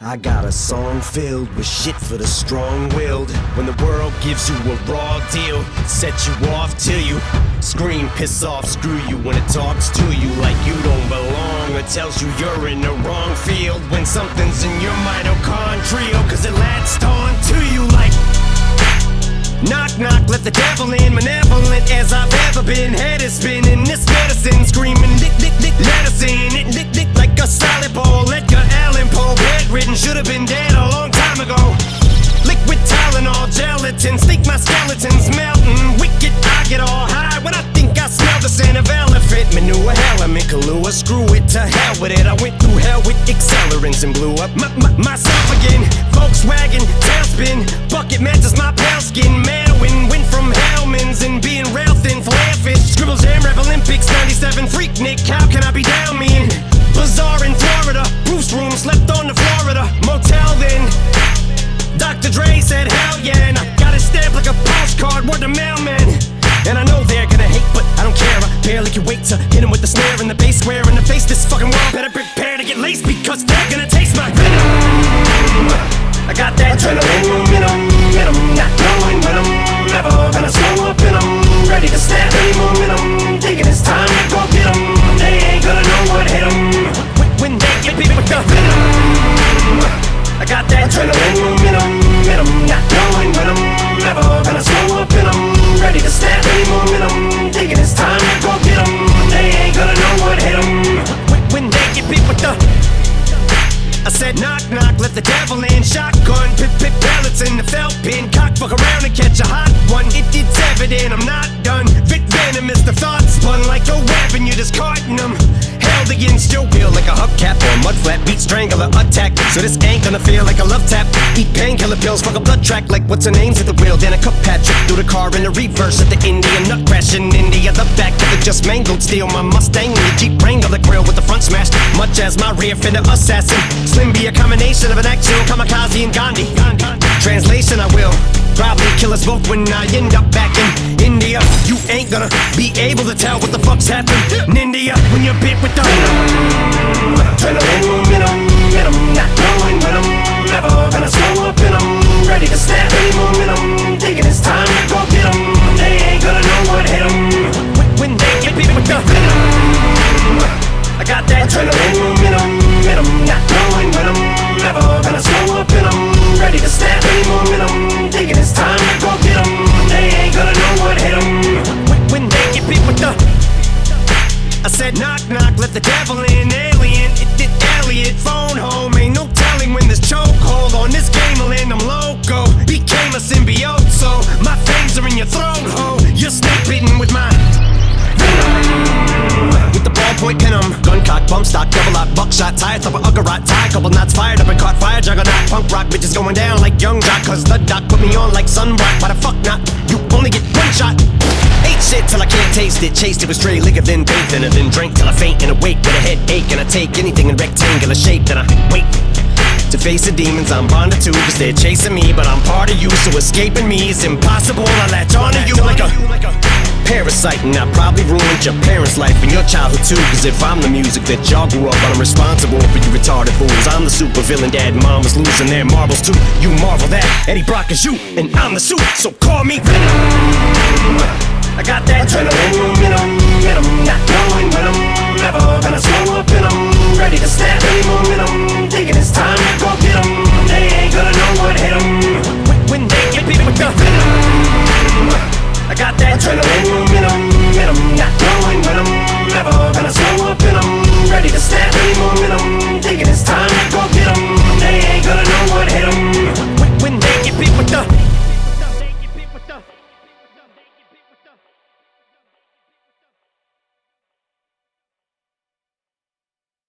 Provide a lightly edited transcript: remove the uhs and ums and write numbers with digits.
I got a song filled with shit for the strong-willed. When the world gives you a raw deal, set you off till you scream, piss off, screw you. When it talks to you like you don't belong, or tells you you're in the wrong field. When something's in your mitochondrial, cause it latched on to you like knock, knock, let the devil in. Malevolent as I've ever been. Head is spinning, this medicine screaming, dick, dick, dick, let us in. It dick, dick, like a solid ball. Edgar Allan Poe, bedridden, should've been dead a long time ago. Liquid Tylenol, gelatin, sneak my skeletons melting. Wicked, I get all high when I think I smell the scent of elephant manure. Element Kahlua, screw it, to hell with it. I went through hell with accelerants and blew up myself again. Volkswagen, tailspin, bucket matches my pale skin. Manwin, went from Hellman's and being rail thin, flare fish. Scribbles Jam Rap Olympics, 97, freak Nick, how can I be down me in? Bazaar in Florida, Bruce room, slept on the Florida motel then. Dr. Dre said hell yeah, and I got it stamped like a postcard, word to mailman. And I know they're gonna hate, but I don't care. I barely can wait to hit 'em with the snare and the bass square in the face. This fucking world better prepare to get laced, because they're gonna taste my venom. I got that adrenaline momentum, not knowing when I'm ever gonna slow up in 'em. Ready to snap any momentum, thinking it's time to go get 'em. They ain't gonna know what hit 'em when they get beat with the venom. I got that adrenaline momentum, not knowing when I'm ever gonna slow up in 'em. Ready to snap any momentum, thinking it's time to go get 'em. They ain't gonna know what hit 'em when they get beat with the. I said knock, knock, let the devil in. Shotgun, pip, pellets in the felt pin. Cock, fuck around and catch a hot one. It's evident I'm not done. Vic venomous, the thoughts spun like a weapon. You're discarding them. Held against your will like a hubcap or a mud flat. Beat strangler attack, so this ain't gonna feel like a love tap. Eat painkiller pills, fuck a blood track like what's her name's at the wheel. Then a cup pat trip through the car in the reverse at the Indian nut crash in India. The back of it just mangled, steal my Mustang and the Jeep Wrangler grill with the front smashed, much as my rear fender assassin. Slim be a combination of an actual kamikaze and Gandhi. Translation, I will probably kill us both when I end up back in India. You ain't gonna be able to tell what the fuck's happened in India when you're bit with the adrenaline momentum, not knowing when I'm ever gonna slow up in 'em. Ready to snap any momentum, thinking it's time to go get 'em. They ain't gonna know what hit 'em when they get bit with the venom. I got that adrenaline momentum, not knowing when I'm ever gonna slow up in 'em. Ready to snap any momentum, thinking it's time to go get 'em. They ain't gonna know what hit 'em when they get beat with the. I said knock, knock, let the devil in. Alien, it Elliot, phone home. Ain't no telling when this chokehold on this game will end. I'm loco, became a symbiote, so my fangs are in your throat, ho. You're snake bitten with my with the ballpoint pin 'em. Gun cock, bump stock, double lock, buckshot, tie up a uggerot, tie, couple knots fired up and caught fire, juggernaut, punk rock, bitches going down like young jock, cause the doc put me on like sunblock. Why the fuck not? You only get one shot. Ate shit till I can't taste it, chased it with stray liquor, then bathed in it, then drank till I faint and awake with a headache, and I take anything in rectangular shape, then I wait to face the demons I'm bonded to, cause they're chasing me, but I'm part of you, so escaping me is impossible. I latch onto you like a parasite, and I probably ruined your parents' life and your childhood too, cause if I'm the music that y'all grew up on, I'm responsible for you retarded fools. I'm the super villain, dad and mom was losing their marbles too. You marvel that Eddie Brock is you, and I'm the suit, so call me Venom. I got that adrenaline momentum, not knowing when I'm ever gonna slow up in 'em. Ready to snap any moment